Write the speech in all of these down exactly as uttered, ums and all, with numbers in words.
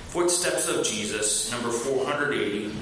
Footsteps of Jesus, number four hundred eighty.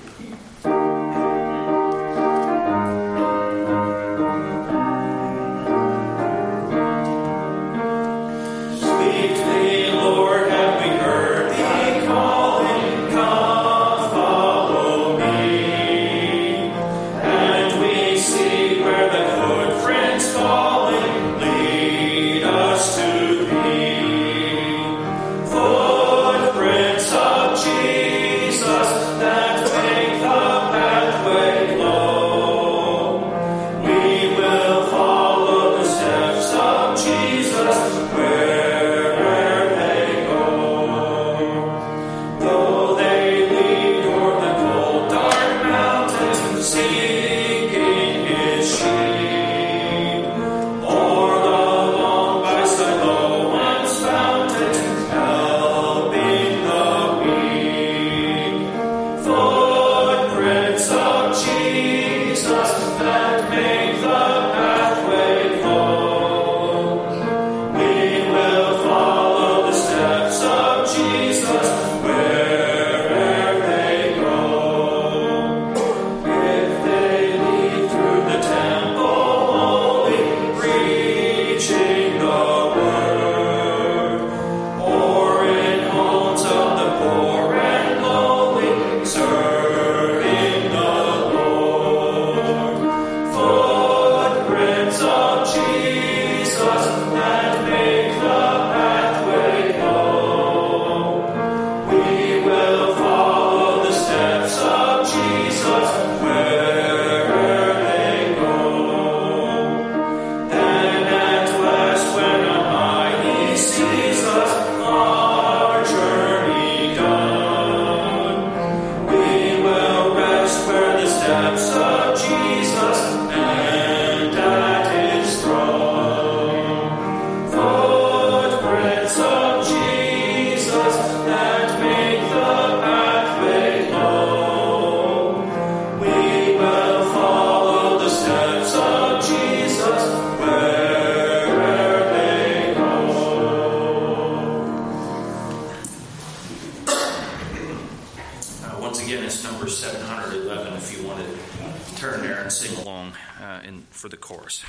For the chorus.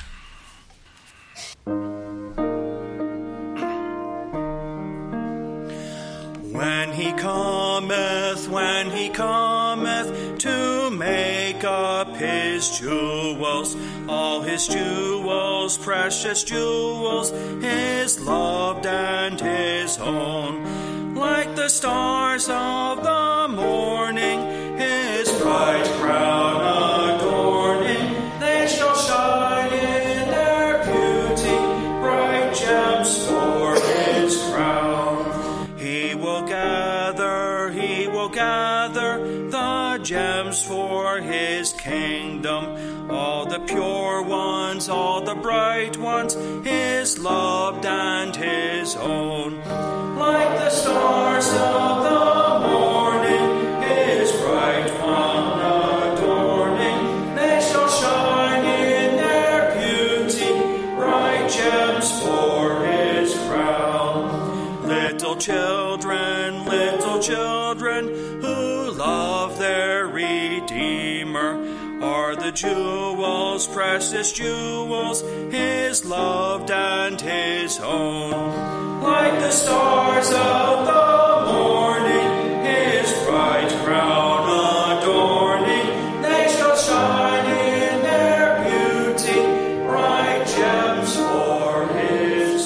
When he cometh, when he cometh to make up his jewels, all his jewels, precious jewels, his loved and his own, like the stars of the morning, his bright crown adorning, they shall shine in their beauty, bright gems for his crown. He will gather, he will gather the gems for his kingdom, all the pure ones, all the bright ones, his loved and his own. Like the stars of the morning, his bright one adorning, they shall shine in their beauty, bright gems for his crown. Little children, little children, who love their Redeemer, are the jewels, precious jewels, his loved and his own. Like the stars of the morning, his bright crown adorning, they shall shine in their beauty, bright gems for his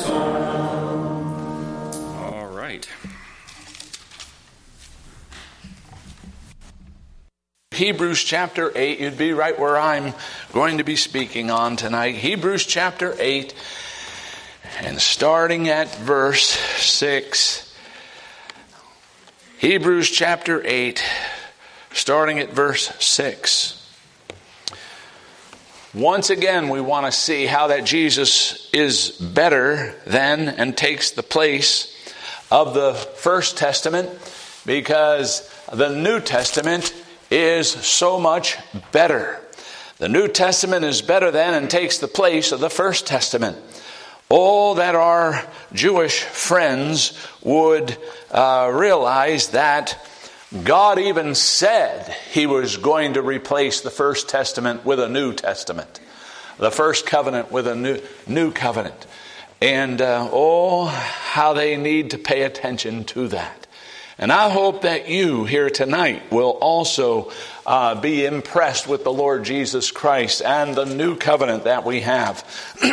own. All right. Hebrews chapter eight, you'd be right where I'm going to be speaking on tonight. Hebrews chapter eight, and starting at verse six. Hebrews chapter eight, starting at verse six. Once again, we want to see how that Jesus is better than and takes the place of the First Testament, because the New Testament is so much better. The New Testament is better than and takes the place of the First Testament. Oh, that our Jewish friends would uh, realize that God even said He was going to replace the First Testament with a New Testament. The First Covenant with a new, new covenant. And uh, oh, how they need to pay attention to that. And I hope that you here tonight will also uh, be impressed with the Lord Jesus Christ and the new covenant that we have.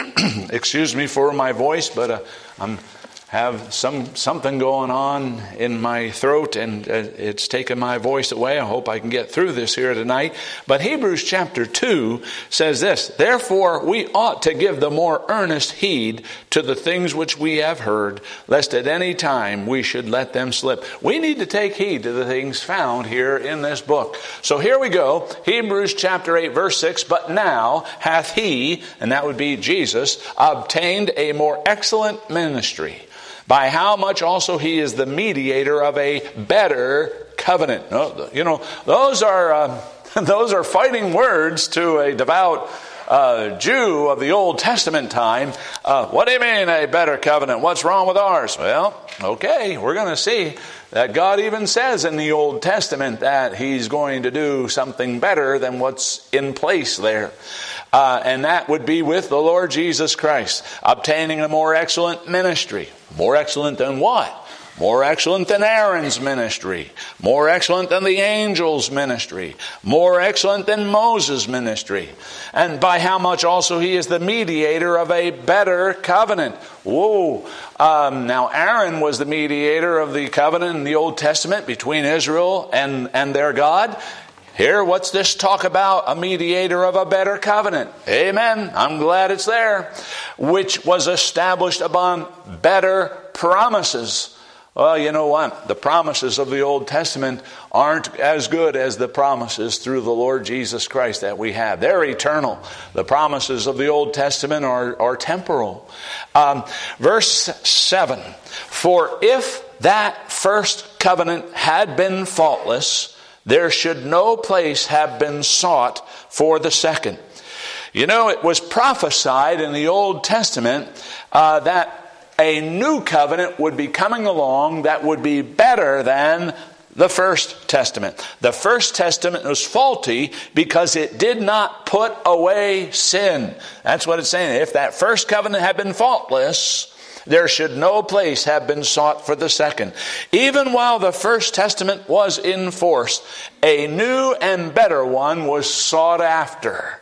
Excuse me for my voice, but uh, I'm have some something going on in my throat, and uh, it's taken my voice away. I hope I can get through this here tonight. But Hebrews chapter two says this: therefore we ought to give the more earnest heed to the things which we have heard, lest at any time we should let them slip. We need to take heed to the things found here in this book. So here we go, Hebrews chapter eight verse six, but now hath he, and that would be Jesus, obtained a more excellent ministry, by how much also he is the mediator of a better covenant. You know, those are uh, those are fighting words to a devout uh, Jew of the Old Testament time. Uh, what do you mean a better covenant? What's wrong with ours? Well, okay, we're going to see that God even says in the Old Testament that He's going to do something better than what's in place there. Uh, and that would be with the Lord Jesus Christ, obtaining a more excellent ministry. More excellent than what? More excellent than Aaron's ministry. More excellent than the angel's ministry. More excellent than Moses' ministry. And by how much also he is the mediator of a better covenant. Whoa. Um, now Aaron was the mediator of the covenant in the Old Testament between Israel and, and their God. Here, what's this talk about? A mediator of a better covenant. Amen. I'm glad it's there. Which was established upon better promises. Well, you know what? The promises of the Old Testament aren't as good as the promises through the Lord Jesus Christ that we have. They're eternal. The promises of the Old Testament are, are temporal. Um, verse seven. For if that first covenant had been faultless, there should no place have been sought for the second. You know, it was prophesied in the Old Testament uh, that a new covenant would be coming along that would be better than the First Testament. The First Testament was faulty because it did not put away sin. That's what it's saying. If that first covenant had been faultless, there should no place have been sought for the second. Even while the First Testament was in force, a new and better one was sought after.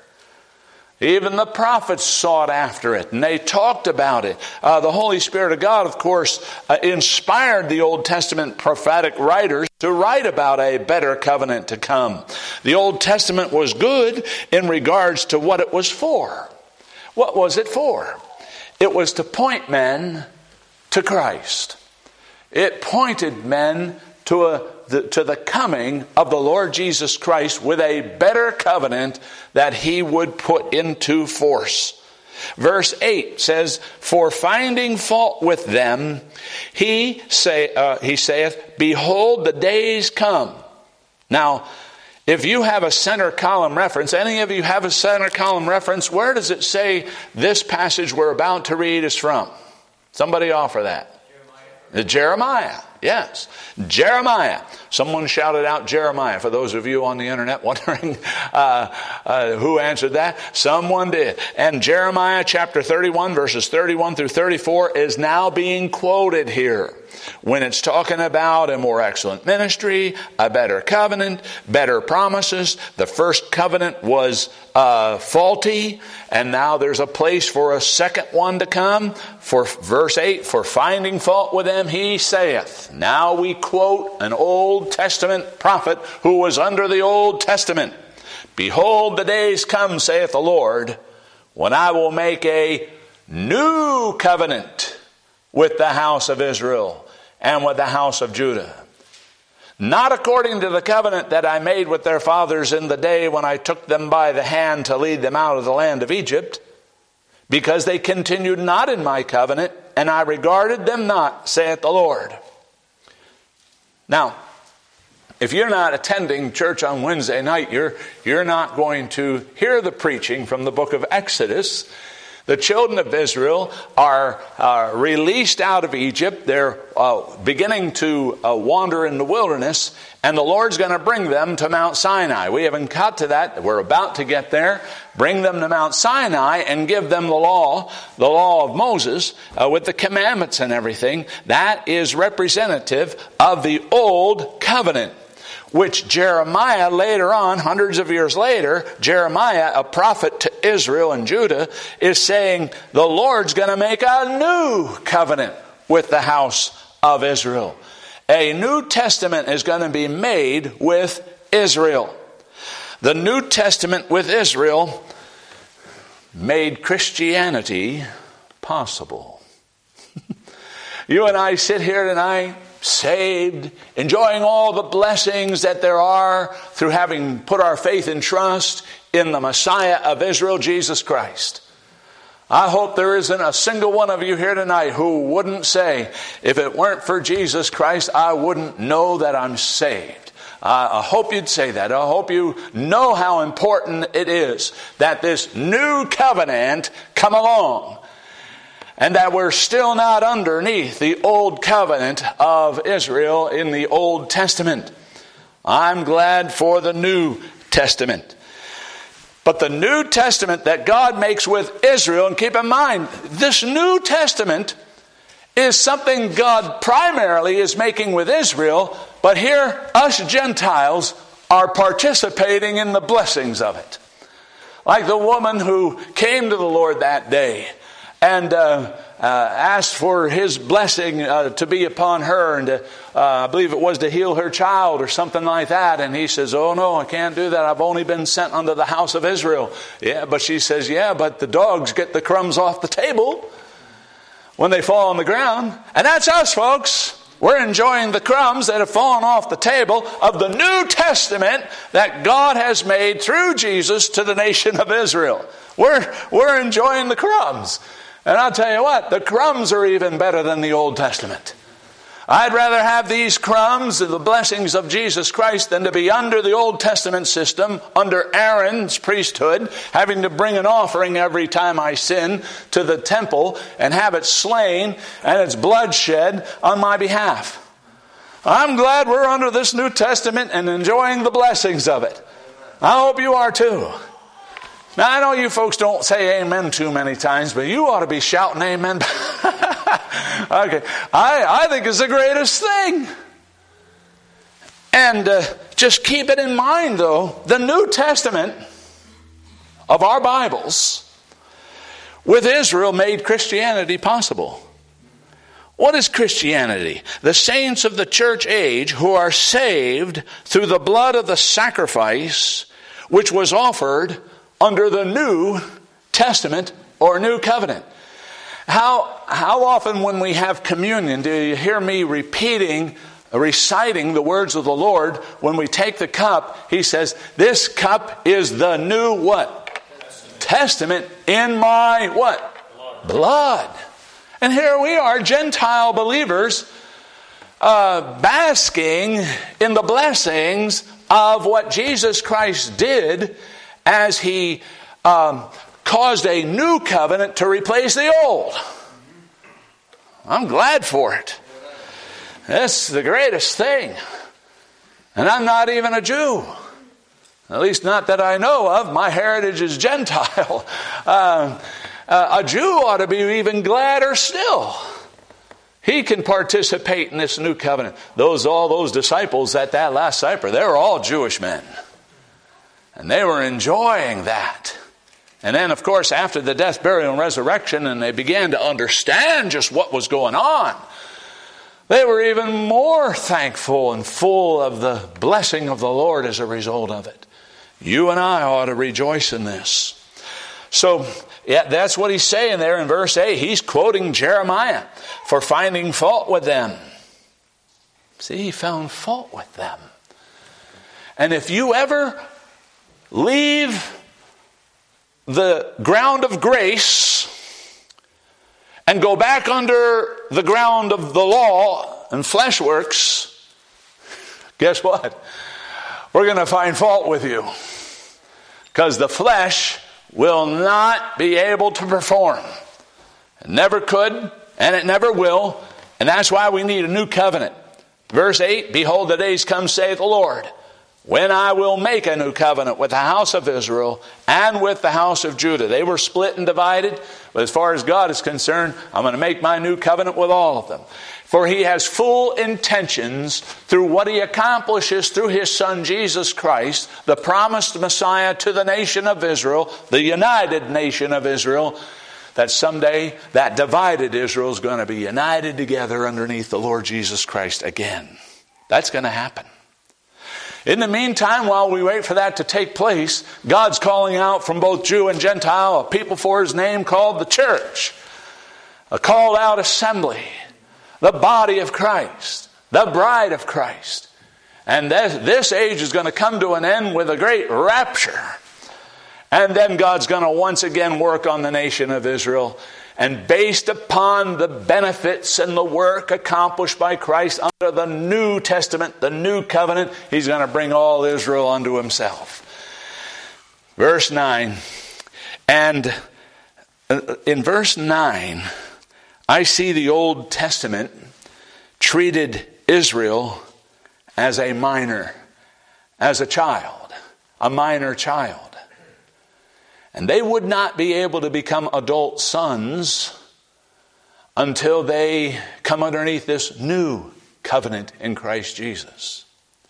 Even the prophets sought after it, and they talked about it. Uh, the Holy Spirit of God, of course, uh, inspired the Old Testament prophetic writers to write about a better covenant to come. The Old Testament was good in regards to what it was for. What was it for? It was to point men to Christ. It pointed men to a the, to the coming of the Lord Jesus Christ with a better covenant that He would put into force. Verse eight says, for finding fault with them, he say uh, he saith, behold, the days come. Now, if you have a center column reference, any of you have a center column reference, where does it say this passage we're about to read is from? Somebody offer that. Jeremiah. Jeremiah. Yes, Jeremiah. Someone shouted out Jeremiah. For those of you on the internet wondering uh, uh, who answered that, someone did. And Jeremiah chapter thirty-one, verses thirty-one through thirty-four is now being quoted here. When it's talking about a more excellent ministry, a better covenant, better promises. The first covenant was uh, faulty, and now there's a place for a second one to come. For verse eight, for finding fault with them, he saith. Now we quote an Old Testament prophet who was under the Old Testament. Behold, the days come, saith the Lord, when I will make a new covenant with the house of Israel and with the house of Judah. Not according to the covenant that I made with their fathers in the day when I took them by the hand to lead them out of the land of Egypt, because they continued not in my covenant, and I regarded them not, saith the Lord. Now, if you're not attending church on Wednesday night, you're, you're not going to hear the preaching from the book of Exodus The children of Israel are uh, released out of Egypt. They're uh, beginning to uh, wander in the wilderness, and the Lord's going to bring them to Mount Sinai. We haven't got to that. We're about to get there. Bring them to Mount Sinai and give them the law, the law of Moses, uh, with the commandments and everything. That is representative of the old covenant, which Jeremiah later on, hundreds of years later, Jeremiah, a prophet to Israel and Judah, is saying the Lord's going to make a new covenant with the house of Israel. A New Testament is going to be made with Israel. The New Testament with Israel made Christianity possible. You and I sit here tonight, saved, enjoying all the blessings that there are through having put our faith and trust in the Messiah of Israel, Jesus Christ. I hope there isn't a single one of you here tonight who wouldn't say, if it weren't for Jesus Christ, I wouldn't know that I'm saved. I hope you'd say that. I hope you know how important it is that this new covenant come along, and that we're still not underneath the old covenant of Israel in the Old Testament. I'm glad for the New Testament. But the New Testament that God makes with Israel, and keep in mind, this New Testament is something God primarily is making with Israel, but here us Gentiles are participating in the blessings of it. Like the woman who came to the Lord that day and uh, uh, asked for his blessing uh, to be upon her, and to, uh, I believe it was to heal her child or something like that. And he says, oh no, I can't do that. I've only been sent unto the house of Israel. Yeah, but she says, yeah, but the dogs get the crumbs off the table when they fall on the ground. And that's us, folks. We're enjoying the crumbs that have fallen off the table of the New Testament that God has made through Jesus to the nation of Israel. We're, we're enjoying the crumbs. And I'll tell you what, the crumbs are even better than the Old Testament. I'd rather have these crumbs and the blessings of Jesus Christ than to be under the Old Testament system, under Aaron's priesthood, having to bring an offering every time I sin to the temple and have it slain and its blood shed on my behalf. I'm glad we're under this New Testament and enjoying the blessings of it. I hope you are too. Now, I know you folks don't say amen too many times, but you ought to be shouting amen. Okay, I, I think it's the greatest thing. And uh, just keep it in mind, though, the New Testament of our Bibles with Israel made Christianity possible. What is Christianity? The saints of the church age who are saved through the blood of the sacrifice which was offered under the New Testament or New Covenant. How, how often when we have communion do you hear me repeating, reciting the words of the Lord? When we take the cup, he says, this cup is the new what? Testament in my what? Blood. And here we are, Gentile believers, uh, basking in the blessings of what Jesus Christ did as he um, caused a new covenant to replace the old. I'm glad for it. That's the greatest thing. And I'm not even a Jew. At least not that I know of. My heritage is Gentile. Uh, uh, a Jew ought to be even gladder still. He can participate in this new covenant. Those all those disciples at that Last Supper, they were all Jewish men. And they were enjoying that. And then, of course, after the death, burial, and resurrection, and they began to understand just what was going on, they were even more thankful and full of the blessing of the Lord as a result of it. You and I ought to rejoice in this. So, yeah, that's what he's saying there in verse eight. He's quoting Jeremiah for finding fault with them. See, he found fault with them. And if you ever leave the ground of grace and go back under the ground of the law and flesh works, guess what? We're going to find fault with you. Because the flesh will not be able to perform. It never could, and it never will. And that's why we need a new covenant. Verse eight, behold, the days come, saith the Lord, when I will make a new covenant with the house of Israel and with the house of Judah. They were split and divided, but as far as God is concerned, I'm going to make my new covenant with all of them. For he has full intentions through what he accomplishes through his Son Jesus Christ, the promised Messiah to the nation of Israel, the united nation of Israel, that someday that divided Israel is going to be united together underneath the Lord Jesus Christ again. That's going to happen. In the meantime, while we wait for that to take place, God's calling out from both Jew and Gentile a people for his name called the church, a called out assembly, the body of Christ, the bride of Christ. And this, this age is going to come to an end with a great rapture. And then God's going to once again work on the nation of Israel. And based upon the benefits and the work accomplished by Christ under the New Testament, the New Covenant, he's going to bring all Israel unto himself. Verse nine. And in verse nine, I see the Old Testament treated Israel as a minor, as a child, a minor child. And they would not be able to become adult sons until they come underneath this new covenant in Christ Jesus.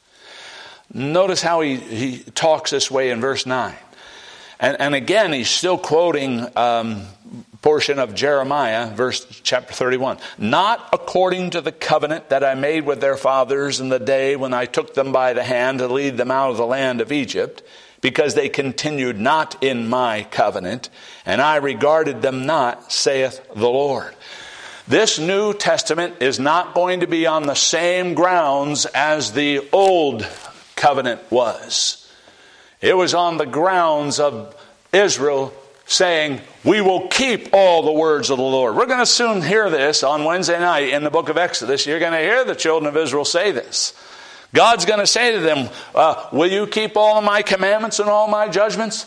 Notice how he, he talks this way in verse nine. And, and again, he's still quoting um, portion of Jeremiah, verse chapter thirty-one. Not according to the covenant that I made with their fathers in the day when I took them by the hand to lead them out of the land of Egypt, because they continued not in my covenant, and I regarded them not, saith the Lord. This New Testament is not going to be on the same grounds as the Old Covenant was. It was on the grounds of Israel saying, we will keep all the words of the Lord. We're going to soon hear this on Wednesday night in the book of Exodus. You're going to hear the children of Israel say this. God's going to say to them, uh, will you keep all of my commandments and all my judgments?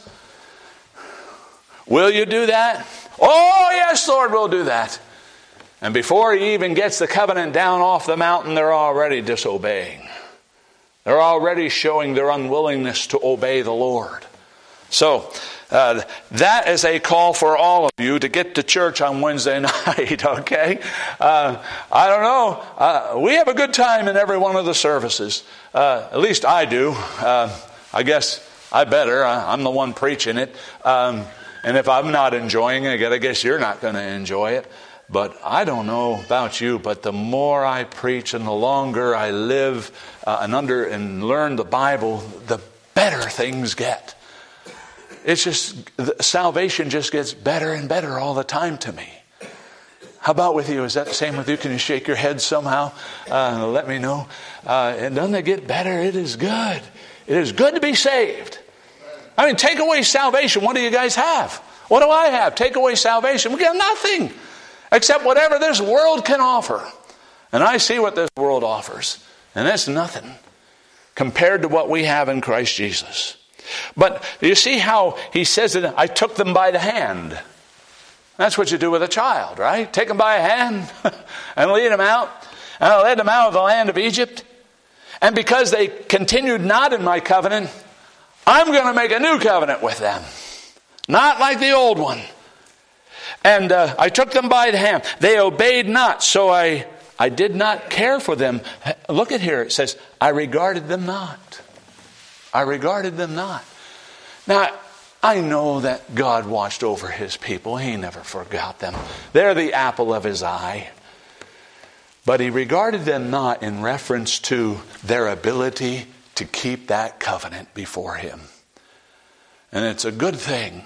Will you do that? Oh, yes, Lord, we'll do that. And before he even gets the covenant down off the mountain, they're already disobeying. They're already showing their unwillingness to obey the Lord. So, Uh, that is a call for all of you to get to church on Wednesday night, okay? Uh, I don't know. Uh, we have a good time in every one of the services. Uh, at least I do. Uh, I guess I better. I, I'm the one preaching it. Um, and if I'm not enjoying it, I guess you're not going to enjoy it. But I don't know about you, but the more I preach and the longer I live uh, and under and learn the Bible, the better things get. It's just, salvation just gets better and better all the time to me. How about with you? Is that the same with you? Can you shake your head somehow? Uh, let me know. Uh, and doesn't it get better? It is good. It is good to be saved. I mean, take away salvation. What do you guys have? What do I have? Take away salvation. We got nothing except whatever this world can offer. And I see what this world offers. And that's nothing compared to what we have in Christ Jesus. But you see how he says that I took them by the hand. That's what you do with a child, right? Take them by a hand and lead them out. And I led them out of the land of Egypt. And because they continued not in my covenant, I'm going to make a new covenant with them. Not like the old one. And uh, I took them by the hand. They obeyed not, so I, I did not care for them. Look at here. It says, I regarded them not. I regarded them not. Now, I know that God watched over his people. He never forgot them. They're the apple of his eye. But he regarded them not in reference to their ability to keep that covenant before him. And it's a good thing.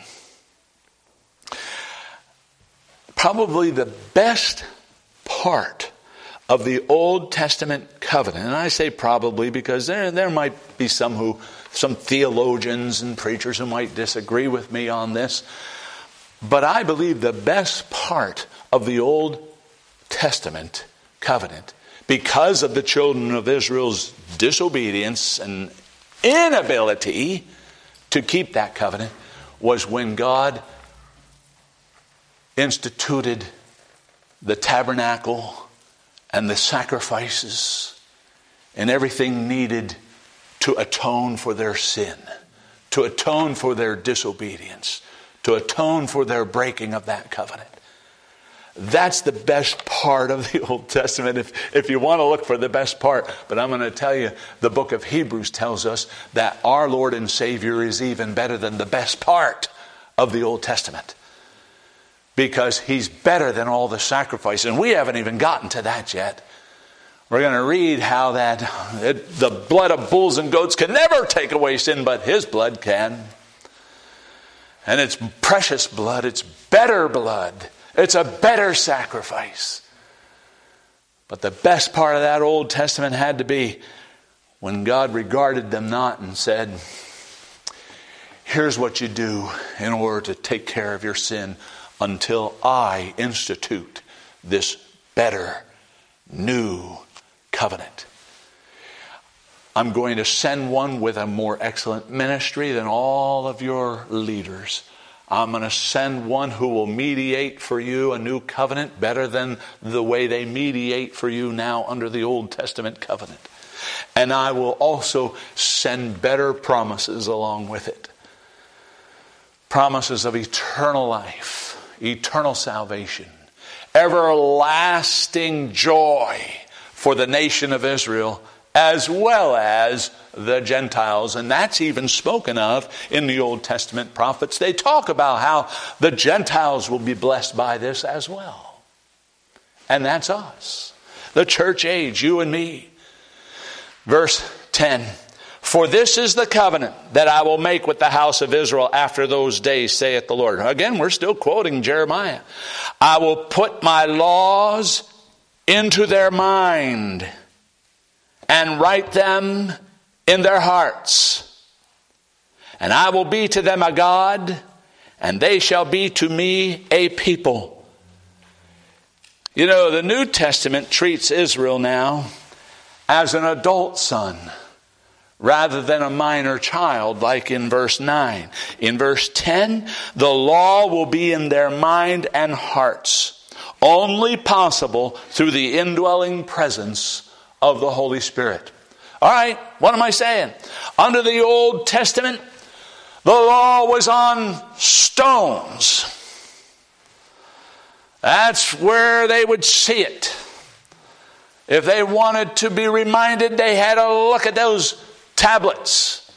Probably the best part of the Old Testament covenant, and I say probably because there, there might be some who, some theologians and preachers who might disagree with me on this, but I believe the best part of the Old Testament covenant, because of the children of Israel's disobedience and inability to keep that covenant, was when God instituted the tabernacle and the sacrifices and everything needed to atone for their sin, to atone for their disobedience, to atone for their breaking of that covenant. That's the best part of the Old Testament, if, if you want to look for the best part. But I'm going to tell you, the book of Hebrews tells us that our Lord and Savior is even better than the best part of the Old Testament, because He's better than all the sacrifice. And we haven't even gotten to that yet. We're going to read how that it, the blood of bulls and goats can never take away sin, but His blood can. And it's precious blood. It's better blood. It's a better sacrifice. But the best part of that Old Testament had to be when God regarded them not and said, here's what you do in order to take care of your sin until I institute this better, new covenant. I'm going to send one with a more excellent ministry than all of your leaders. I'm going to send one who will mediate for you a new covenant better than the way they mediate for you now under the Old Testament covenant. And I will also send better promises along with it. Promises of eternal life, eternal salvation, everlasting joy for the nation of Israel, as well as the Gentiles. And that's even spoken of in the Old Testament prophets. They talk about how the Gentiles will be blessed by this as well. And that's us, the church age, you and me. Verse ten. For this is the covenant that I will make with the house of Israel after those days, saith the Lord. Again, we're still quoting Jeremiah. I will put my laws into their mind and write them in their hearts. And I will be to them a God, and they shall be to me a people. You know, the New Testament treats Israel now as an adult son, rather than a minor child, like in verse nine. In verse ten, the law will be in their mind and hearts, only possible through the indwelling presence of the Holy Spirit. All right, what am I saying? Under the Old Testament, the law was on stones. That's where they would see it. If they wanted to be reminded, they had to look at those tablets.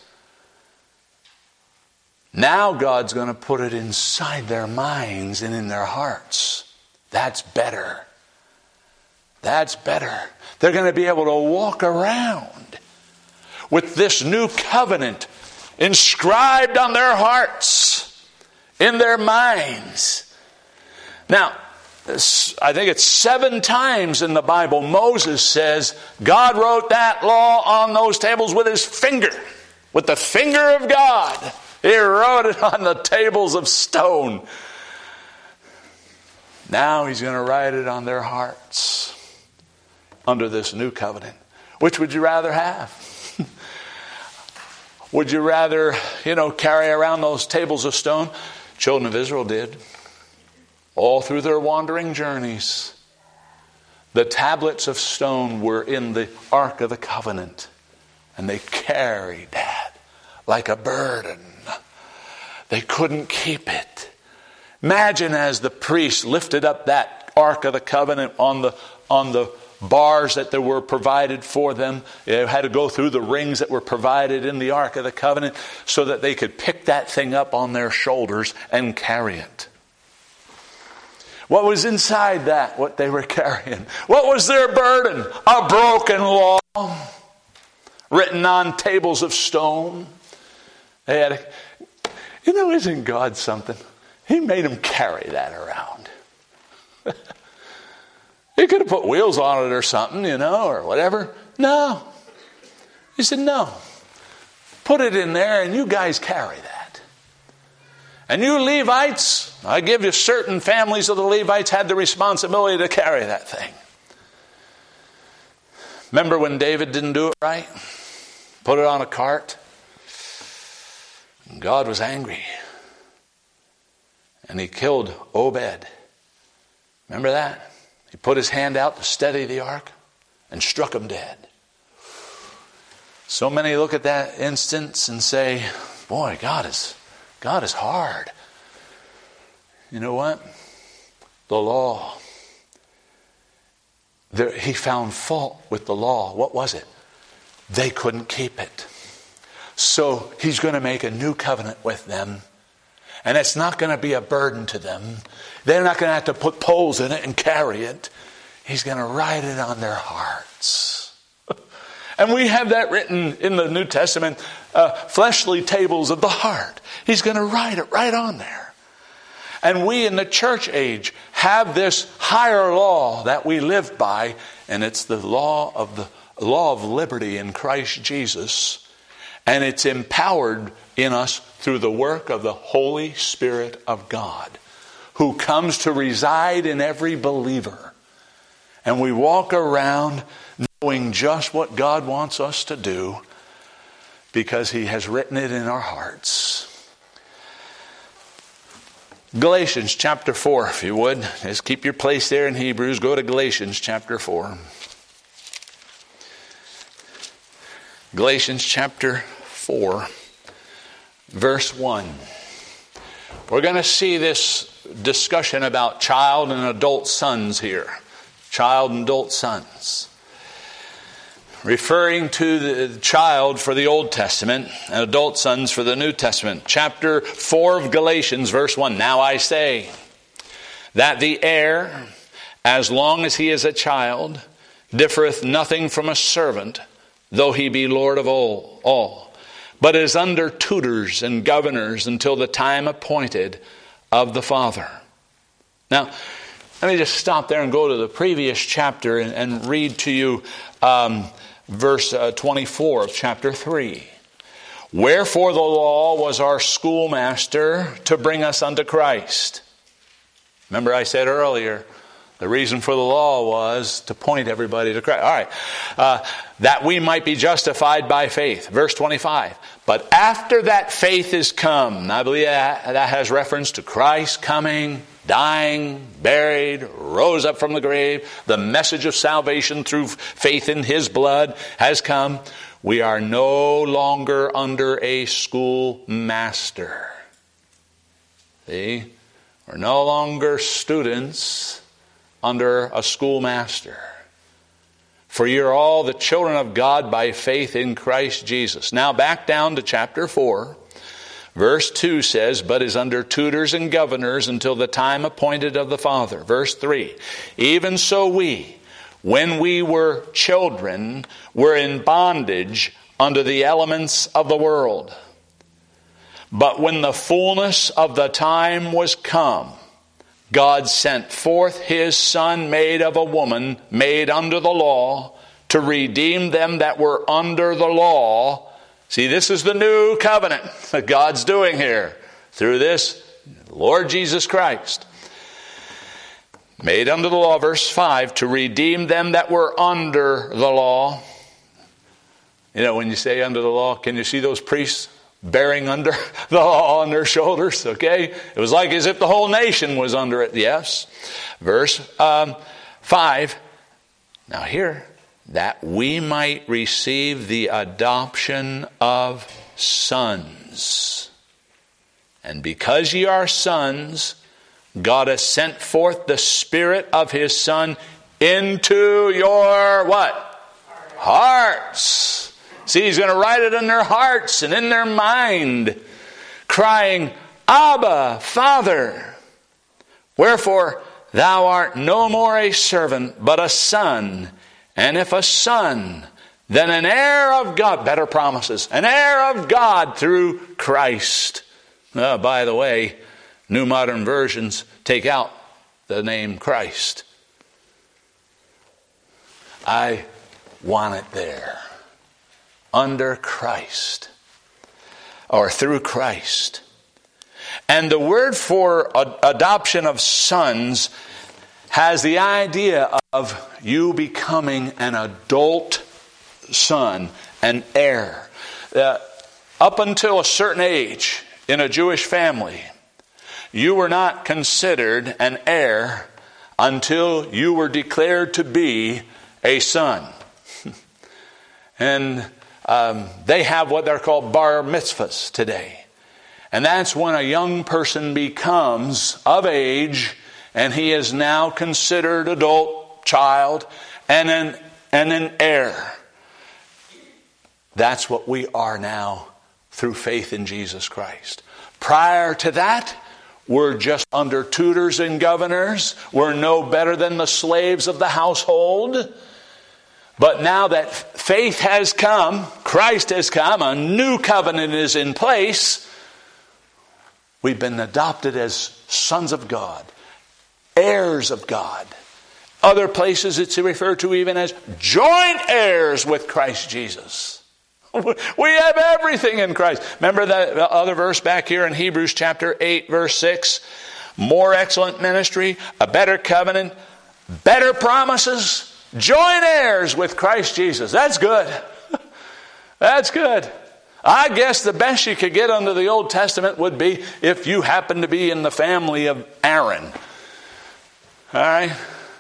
Now God's going to put it inside their minds and in their hearts. That's better. That's better. They're going to be able to walk around with this new covenant inscribed on their hearts, in their minds. Now, I think it's seven times in the Bible Moses says God wrote that law on those tables with his finger. With the finger of God. He wrote it on the tables of stone. Now He's going to write it on their hearts under this new covenant. Which would you rather have? Would you rather, you know, carry around those tables of stone? Children of Israel did. All through their wandering journeys. The tablets of stone were in the Ark of the Covenant. And they carried that like a burden. They couldn't keep it. Imagine as the priest lifted up that Ark of the Covenant on the on the bars that there were provided for them. They had to go through the rings that were provided in the Ark of the Covenant so that they could pick that thing up on their shoulders and carry it. What was inside that, what they were carrying? What was their burden? A broken law written on tables of stone. They had a, you know, isn't God something? He made them carry that around. He could have put wheels on it or something, you know, or whatever. No. He said, no. Put it in there and you guys carry that. And you Levites, I give you certain families of the Levites had the responsibility to carry that thing. Remember when David didn't do it right? Put it on a cart. And God was angry. and he killed Obed. Remember that? He put his hand out to steady the ark and struck him dead. So many look at that instance and say, boy, God is, God is hard. You know what? The law. There, he found fault with the law. What was it? They couldn't keep it. So he's going to make a new covenant with them. And it's not going to be a burden to them. They're not going to have to put poles in it and carry it. He's going to write it on their hearts. And we have that written in the New Testament, uh, fleshly tables of the heart. He's going to write it right on there. And we in the church age have this higher law that we live by, and it's the law of the law of liberty in Christ Jesus. And it's empowered in us through the work of the Holy Spirit of God, who comes to reside in every believer. And we walk around knowing just what God wants us to do because He has written it in our hearts. Galatians chapter four, if you would. Just keep your place there in Hebrews. Go to Galatians chapter four. Galatians chapter four, verse one. We're going to see this discussion about child and adult sons here. Child and adult sons. Referring to the child for the Old Testament and adult sons for the New Testament. Chapter four of Galatians, verse one. Now I say that the heir, as long as he is a child, differeth nothing from a servant, though he be Lord of all, all, but is under tutors and governors until the time appointed of the Father. Now, let me just stop there and go to the previous chapter and, and read to you um, verse uh, twenty-four of chapter three. Wherefore the law was our schoolmaster to bring us unto Christ. Remember I said earlier, the reason for the law was to point everybody to Christ. All right. Uh, that we might be justified by faith. Verse twenty-five. But after that faith is come. Now I believe that, that has reference to Christ coming, dying, buried, rose up from the grave. The message of salvation through faith in His blood has come. We are no longer under a schoolmaster. See? We're no longer students under a schoolmaster. For you're all the children of God by faith in Christ Jesus. Now back down to chapter four. Verse two says, but is under tutors and governors until the time appointed of the Father. Verse three, even so we, when we were children, were in bondage under the elements of the world. But when the fullness of the time was come, God sent forth His Son, made of a woman, made under the law, to redeem them that were under the law. See, this is the new covenant that God's doing here through this Lord Jesus Christ. Made under the law, verse five, to redeem them that were under the law. You know, when you say under the law, can you see those priests bearing under the law on their shoulders? Okay? It was like as if the whole nation was under it. Yes. Verse um, five. Now here, that we might receive the adoption of sons. And because ye are sons, God has sent forth the Spirit of His Son into your what? Hearts. See, He's going to write it in their hearts and in their mind, crying, Abba, Father. Wherefore, thou art no more a servant, but a son. And if a son, then an heir of God. Better promises. An heir of God through Christ. Uh, by the way, New Modern Versions take out the name Christ. I want it there. Under Christ. Or through Christ. And the word for ad- adoption of sons has the idea of you becoming an adult son, an heir. Uh, up until a certain age in a Jewish family, you were not considered an heir until you were declared to be a son. And um, they have what they're called bar mitzvahs today. And that's when a young person becomes of age and he is now considered adult, child, and an, and an heir. That's what we are now through faith in Jesus Christ. Prior to that, we're just under tutors and governors. We're no better than the slaves of the household. But now that faith has come, Christ has come, a new covenant is in place, we've been adopted as sons of God, heirs of God. Other places it's referred to even as joint heirs with Christ Jesus. We have everything in Christ. Remember that other verse back here in Hebrews chapter eight, verse six? More excellent ministry, a better covenant, better promises, joint heirs with Christ Jesus. That's good. That's good. I guess the best you could get under the Old Testament would be if you happen to be in the family of Aaron. All right?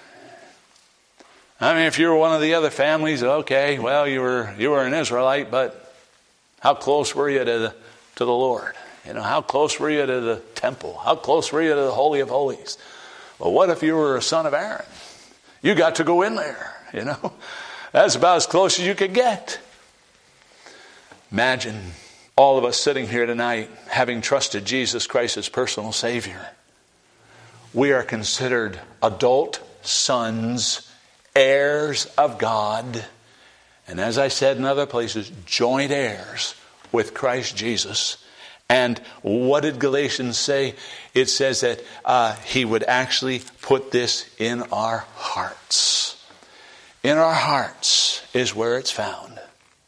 I mean, if you were one of the other families, okay, well, you were you were an Israelite, but how close were you to the, to the Lord? You know, how close were you to the temple? How close were you to the Holy of Holies? Well, what if you were a son of Aaron? You got to go in there, you know. That's about as close as you could get. Imagine all of us sitting here tonight having trusted Jesus Christ as personal Savior. We are considered adult sons, heirs of God, and as I said in other places, joint heirs with Christ Jesus. And what did Galatians say? It says that uh, he would actually put this in our hearts. In our hearts is where it's found.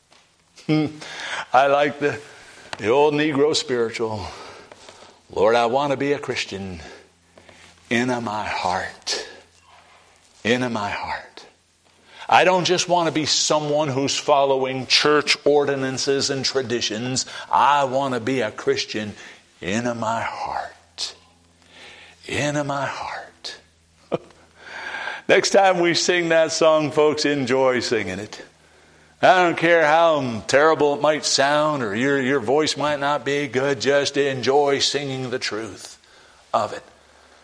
I like the, the old Negro spiritual. Lord, I want to be a Christian in my heart. In my heart. I don't just want to be someone who's following church ordinances and traditions. I want to be a Christian in my heart. In my heart. Next time we sing that song, folks, enjoy singing it. I don't care how terrible it might sound or your, your voice might not be good. Just enjoy singing the truth of it.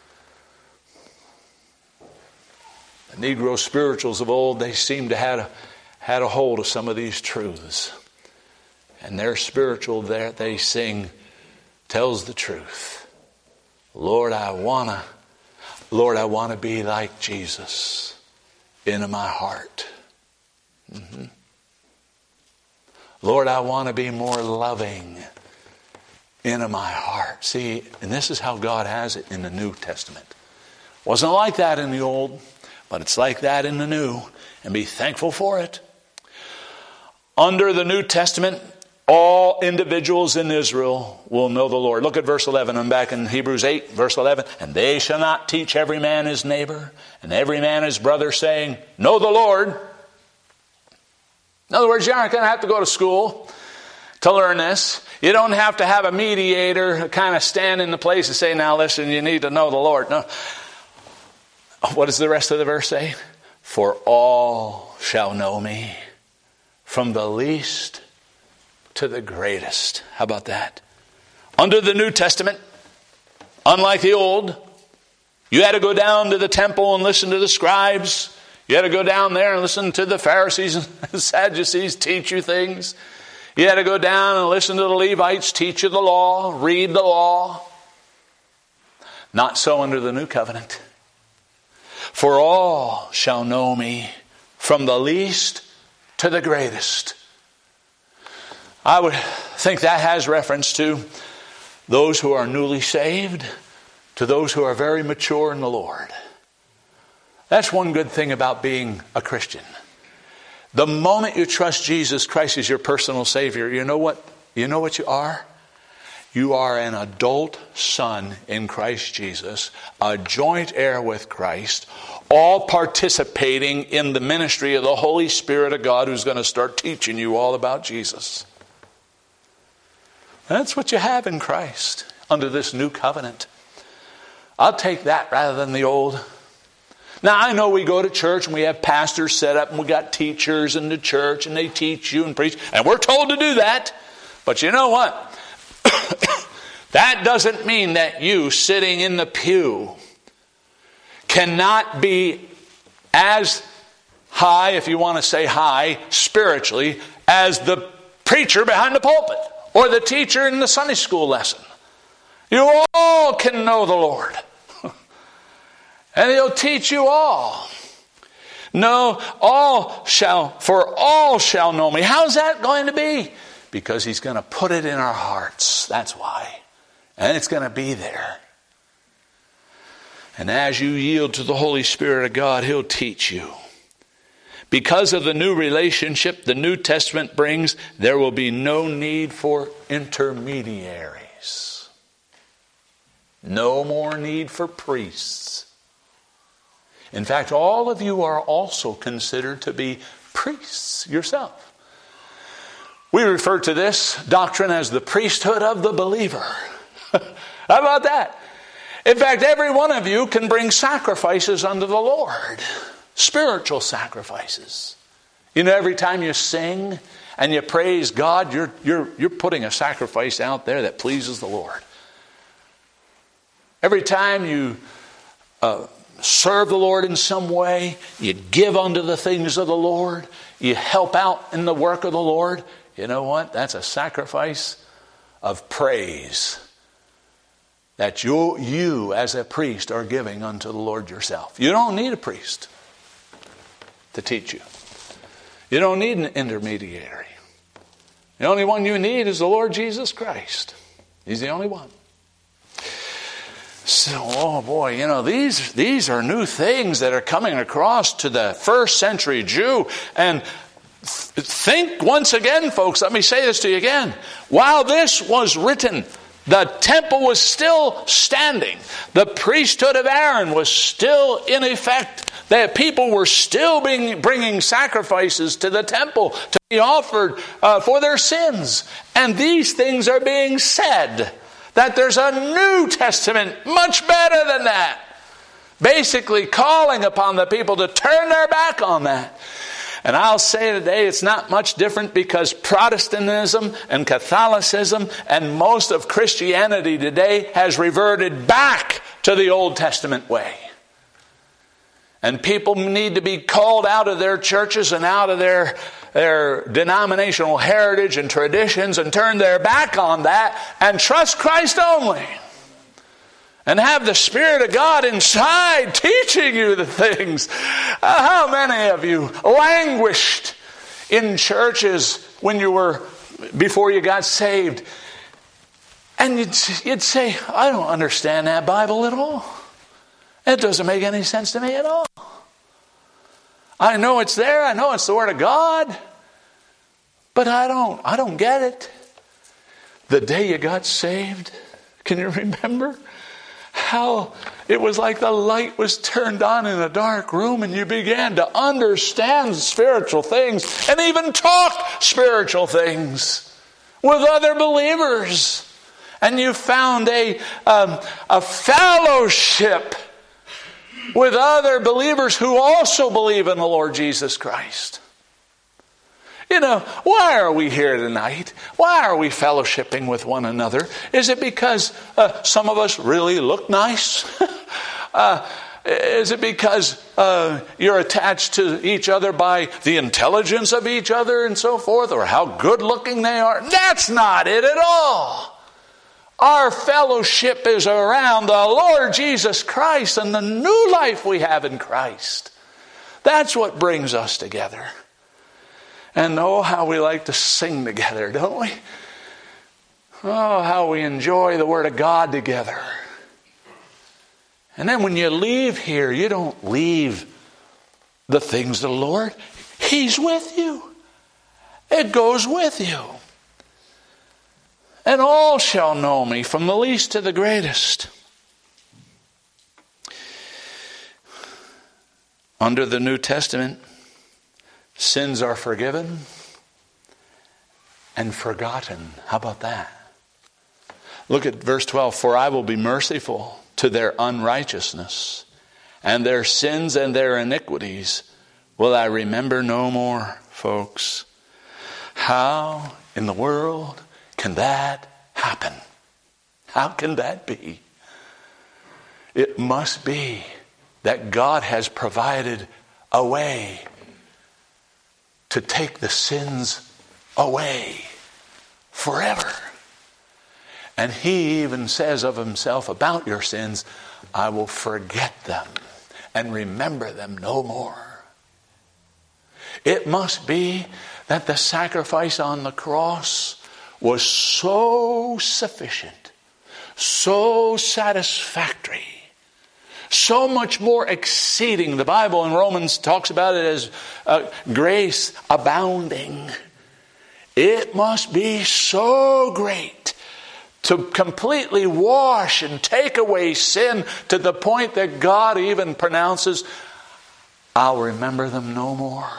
The Negro spirituals of old, they seemed to have a, had a hold of some of these truths. And their spiritual there they sing tells the truth. Lord, I wanna, Lord, I want to be like Jesus in my heart. Mm-hmm. Lord, I want to be more loving in my heart. See, and this is how God has it in the New Testament. Wasn't like that in the Old, but it's like that in the New. And be thankful for it. Under the New Testament, all individuals in Israel will know the Lord. Look at verse eleven. I'm back in Hebrews eight, verse eleven. And they shall not teach every man his neighbor and every man his brother, saying, know the Lord. In other words, you aren't going to have to go to school to learn this. You don't have to have a mediator kind of stand in the place and say, now listen, you need to know the Lord. No. What does the rest of the verse say? For all shall know me, from the least to the greatest. How about that? Under the New Testament, unlike the Old, you had to go down to the temple and listen to the scribes. You had to go down there and listen to the Pharisees and Sadducees teach you things. You had to go down and listen to the Levites teach you the law, read the law. Not so under the New Covenant. For all shall know me, from the least to the greatest. I would think that has reference to those who are newly saved, to those who are very mature in the Lord. That's one good thing about being a Christian. The moment you trust Jesus Christ as your personal Savior, you know what? You know what you are? You are an adult son in Christ Jesus, a joint heir with Christ, all participating in the ministry of the Holy Spirit of God who's going to start teaching you all about Jesus. That's what you have in Christ under this new covenant. I'll take that rather than the old. Now, I know we go to church and we have pastors set up and we got teachers in the church and they teach you and preach. And we're told to do that. But you know what? That doesn't mean that you sitting in the pew cannot be as high, if you want to say high, spiritually, as the preacher behind the pulpit or the teacher in the Sunday school lesson. You all can know the Lord. And He'll teach you all. No, all shall, for all shall know me. How's that going to be? Because He's going to put it in our hearts. That's why. And it's going to be there. And as you yield to the Holy Spirit of God, He'll teach you. Because of the new relationship the New Testament brings, there will be no need for intermediaries. No more need for priests. In fact, all of you are also considered to be priests yourself. We refer to this doctrine as the priesthood of the believer. How about that? In fact, every one of you can bring sacrifices unto the Lord. Spiritual sacrifices. You know, every time you sing and you praise God, you're, you're, you're putting a sacrifice out there that pleases the Lord. Every time you uh, serve the Lord in some way, you give unto the things of the Lord, you help out in the work of the Lord, you know what? That's a sacrifice of praise that you, you as a priest are giving unto the Lord yourself. You don't need a priest to teach you. You don't need an intermediary. The only one you need is the Lord Jesus Christ. He's the only one. So, oh boy, you know, these, these are new things that are coming across to the first century Jew. And th- think once again, folks, let me say this to you again. While this was written, the temple was still standing. The priesthood of Aaron was still in effect. The people were still being, bringing sacrifices to the temple to be offered uh, for their sins. And these things are being said. That there's a New Testament much better than that. Basically calling upon the people to turn their back on that. And I'll say today it's not much different because Protestantism and Catholicism and most of Christianity today has reverted back to the Old Testament way. And people need to be called out of their churches and out of their, their denominational heritage and traditions and turn their back on that and trust Christ only. And have the Spirit of God inside teaching you the things. Uh, how many of you languished in churches when you were, before you got saved? And you'd, you'd say, I don't understand that Bible at all. It doesn't make any sense to me at all. I know it's there. I know it's the Word of God. But I don't, I don't get it. The day you got saved, can you remember how it was like the light was turned on in a dark room and you began to understand spiritual things and even talk spiritual things with other believers. And you found a, um, a fellowship with other believers who also believe in the Lord Jesus Christ. You know, why are we here tonight? Why are we fellowshipping with one another? Is it because uh, some of us really look nice? uh, is it because uh, you're attached to each other by the intelligence of each other and so forth, or how good looking they are? That's not it at all. Our fellowship is around the Lord Jesus Christ and the new life we have in Christ. That's what brings us together. And oh, how we like to sing together, don't we? Oh, how we enjoy the Word of God together. And then when you leave here, you don't leave the things of the Lord. He's with you. It goes with you. And all shall know me, from the least to the greatest. Under the New Testament, sins are forgiven and forgotten. How about that? Look at verse twelve. For I will be merciful to their unrighteousness, and their sins and their iniquities will I remember no more, folks. How in the world can that happen? How can that be? It must be that God has provided a way to take the sins away forever. And he even says of himself about your sins, I will forget them and remember them no more. It must be that the sacrifice on the cross was so sufficient, so satisfactory, so much more exceeding. The Bible in Romans talks about it as uh, grace abounding. It must be so great to completely wash and take away sin to the point that God even pronounces, I'll remember them no more.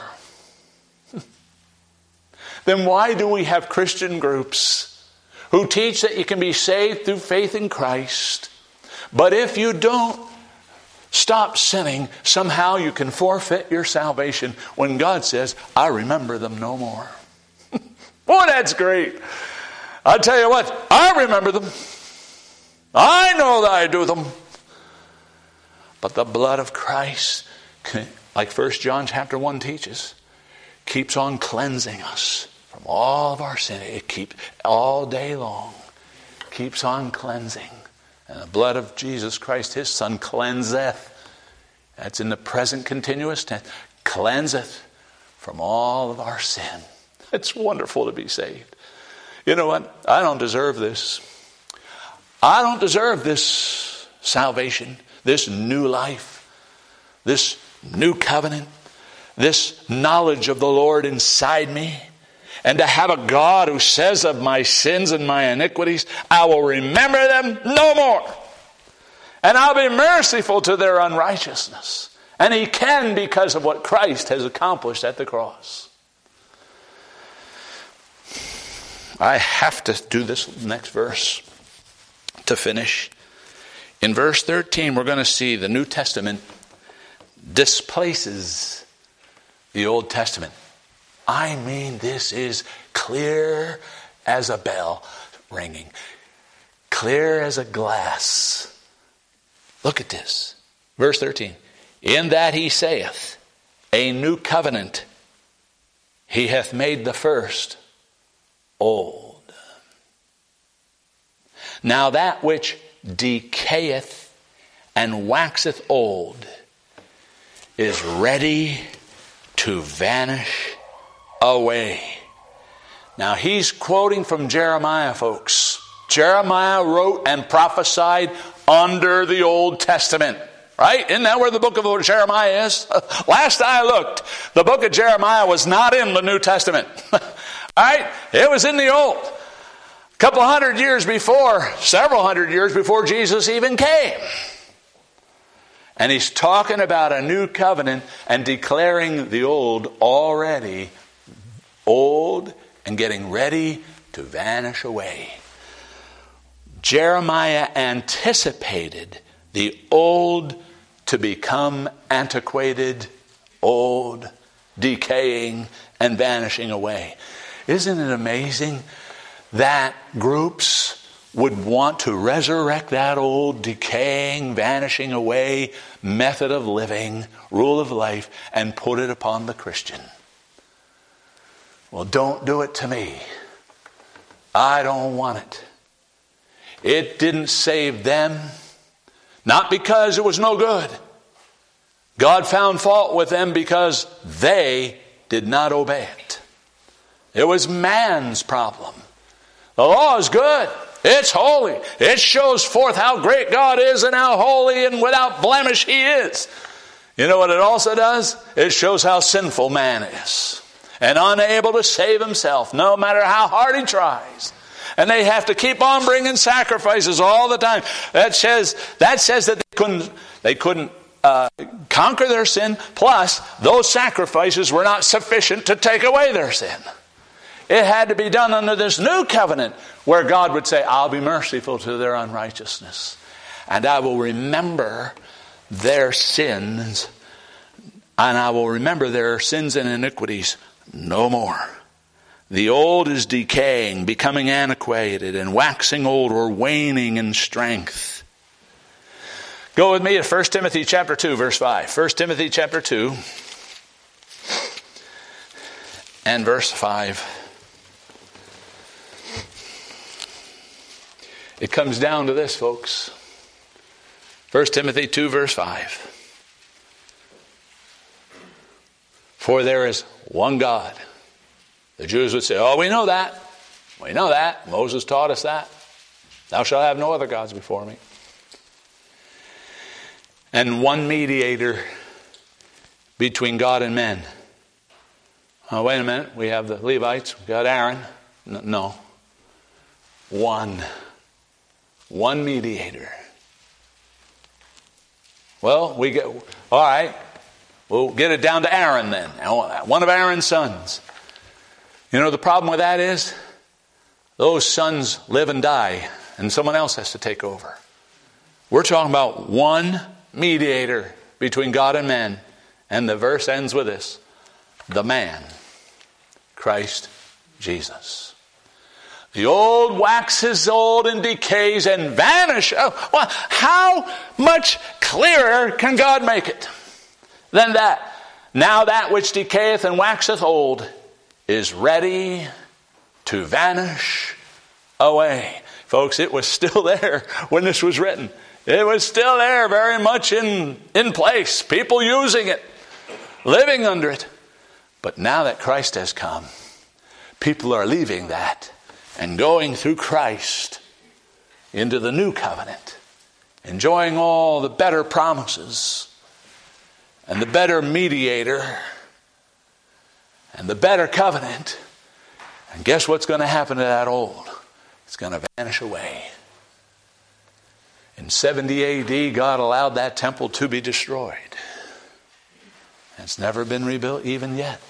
Then why do we have Christian groups who teach that you can be saved through faith in Christ, but if you don't stop sinning, somehow you can forfeit your salvation when God says, I remember them no more? Boy, that's great. I'll tell you what, I remember them. I know that I do them. But the blood of Christ, like First John chapter one teaches, keeps on cleansing us from all of our sin. It keeps all day long, keeps on cleansing. And the blood of Jesus Christ, his Son, cleanseth. That's in the present continuous tense. Cleanseth from all of our sin. It's wonderful to be saved. You know what? I don't deserve this. I don't deserve this salvation, this new life, this new covenant, this knowledge of the Lord inside me. And to have a God who says of my sins and my iniquities, I will remember them no more. And I'll be merciful to their unrighteousness. And he can because of what Christ has accomplished at the cross. I have to do this next verse to finish. In verse thirteen, we're going to see the New Testament displaces the Old Testament. I mean, this is clear as a bell ringing. Clear as a glass. Look at this. Verse thirteen. In that he saith, a new covenant, he hath made the first old. Now that which decayeth and waxeth old is ready to vanish away. Now he's quoting from Jeremiah, folks. Jeremiah wrote and prophesied under the Old Testament. Right? Isn't that where the book of Jeremiah is? Last I looked, the book of Jeremiah was not in the New Testament. Alright? It was in the Old. A couple hundred years before, several hundred years before Jesus even came. And he's talking about a new covenant and declaring the old already old and getting ready to vanish away. Jeremiah anticipated the old to become antiquated, old, decaying, and vanishing away. Isn't it amazing that groups would want to resurrect that old, decaying, vanishing away method of living, rule of life, and put it upon the Christian? Well, don't do it to me. I don't want it. It didn't save them. Not because it was no good. God found fault with them because they did not obey it. It was man's problem. The law is good. It's holy. It shows forth how great God is and how holy and without blemish he is. You know what it also does? It shows how sinful man is and unable to save himself no matter how hard he tries. And they have to keep on bringing sacrifices all the time. That says that says that they couldn't they couldn't uh, conquer their sin. Plus, those sacrifices were not sufficient to take away their sin. It had to be done under this new covenant where God would say, I'll be merciful to their unrighteousness. and I will remember their sins, and I will remember their sins and iniquities no more. The old is decaying, becoming antiquated, and waxing old or waning in strength. Go with me to First Timothy chapter two, verse five. First Timothy chapter two and verse five. It comes down to this, folks. First Timothy two, verse five. For there is one God. The Jews would say, oh, we know that. We know that. Moses taught us that. Thou shalt have no other gods before me. And one mediator between God and men. Oh, wait a minute. We have the Levites. We've got Aaron. No. One. One mediator. Well, we get, all right. We'll get it down to Aaron then. One of Aaron's sons. You know, the problem with that is those sons live and die, and someone else has to take over. We're talking about one mediator between God and men, and the verse ends with this: the man, Christ Jesus. The old waxes old and decays and vanishes. Oh, well, how much clearer can God make it than that? Now that which decayeth and waxeth old is ready to vanish away. Folks, it was still there when this was written. It was still there, very much in, in place. People using it, living under it. But now that Christ has come, people are leaving that and going through Christ into the new covenant, enjoying all the better promises and the better mediator and the better covenant. And guess what's going to happen to that old? It's going to vanish away. In seventy A D, God allowed that temple to be destroyed. It's never been rebuilt even yet.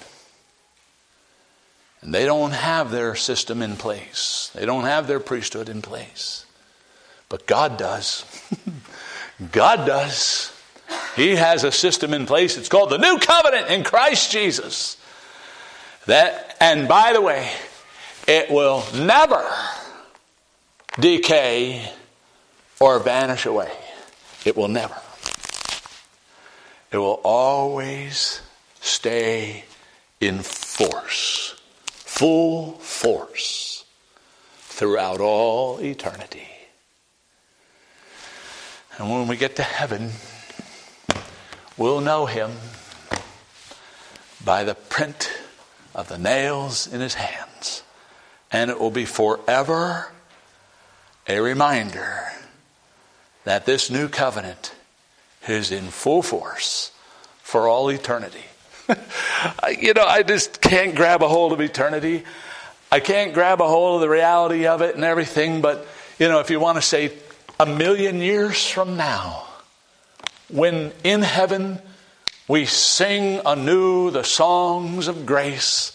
And they don't have their system in place. They don't have their priesthood in place. But God does. God does. He has a system in place. It's called the New Covenant in Christ Jesus. That, and by the way, it will never decay or vanish away. It will never. It will always stay in force, full force, throughout all eternity. And when we get to heaven, we'll know him by the print of the nails in his hands. And it will be forever a reminder that this new covenant is in full force for all eternity. You know, I just can't grab a hold of eternity. I can't grab a hold of the reality of it and everything. But, you know, if you want to say a million years from now, when in heaven we sing anew the songs of grace,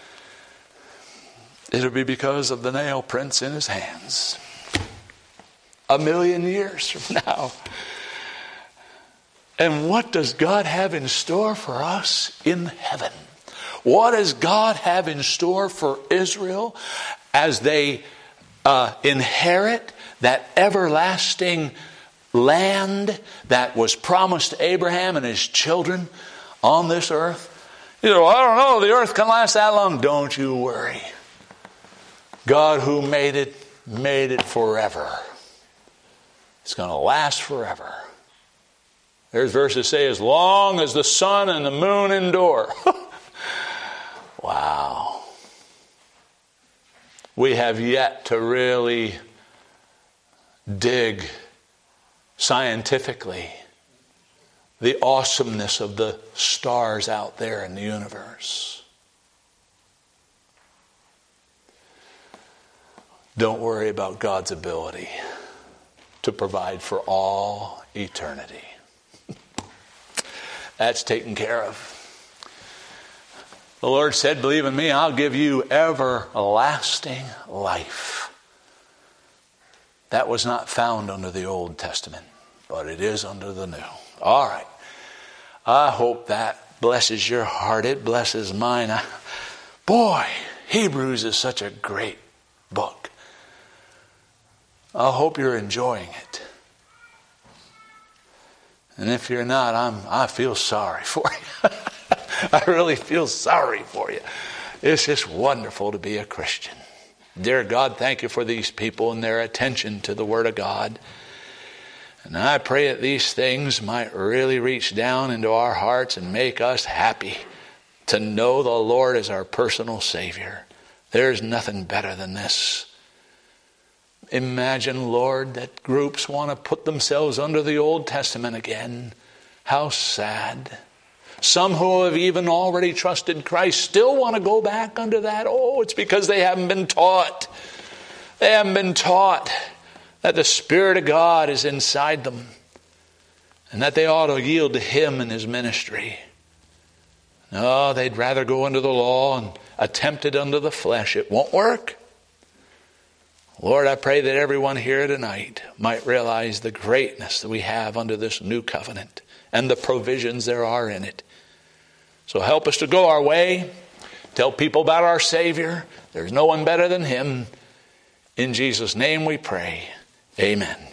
it'll be because of the nail prints in his hands. A million years from now. And what does God have in store for us in heaven? What does God have in store for Israel as they uh, inherit that everlasting land that was promised to Abraham and his children on this earth? You know, I don't know, the earth can last that long. Don't you worry. God who made it, made it forever. It's going to last forever. There's verses say, as long as the sun and the moon endure. Wow. We have yet to really dig scientifically the awesomeness of the stars out there in the universe. Don't worry about God's ability to provide for all eternity. That's taken care of. The Lord said, believe in me, I'll give you everlasting life. That was not found under the Old Testament. but it is under the new. All right. I hope that blesses your heart. It blesses mine. I, boy, Hebrews is such a great book. I hope you're enjoying it. And if you're not, I'm, I feel sorry for you. I really feel sorry for you. It's just wonderful to be a Christian. Dear God, thank you for these people and their attention to the Word of God. And I pray that these things might really reach down into our hearts and make us happy to know the Lord as our personal Savior. There's nothing better than this. Imagine, Lord, that groups want to put themselves under the Old Testament again. How sad. Some who have even already trusted Christ still want to go back under that. Oh, it's because they haven't been taught. They haven't been taught that the Spirit of God is inside them and that they ought to yield to Him in His ministry. No, they'd rather go under the law and attempt it under the flesh. It won't work. Lord, I pray that everyone here tonight might realize the greatness that we have under this new covenant and the provisions there are in it. So help us to go our way. Tell people about our Savior. There's no one better than Him. In Jesus' name we pray. Amen.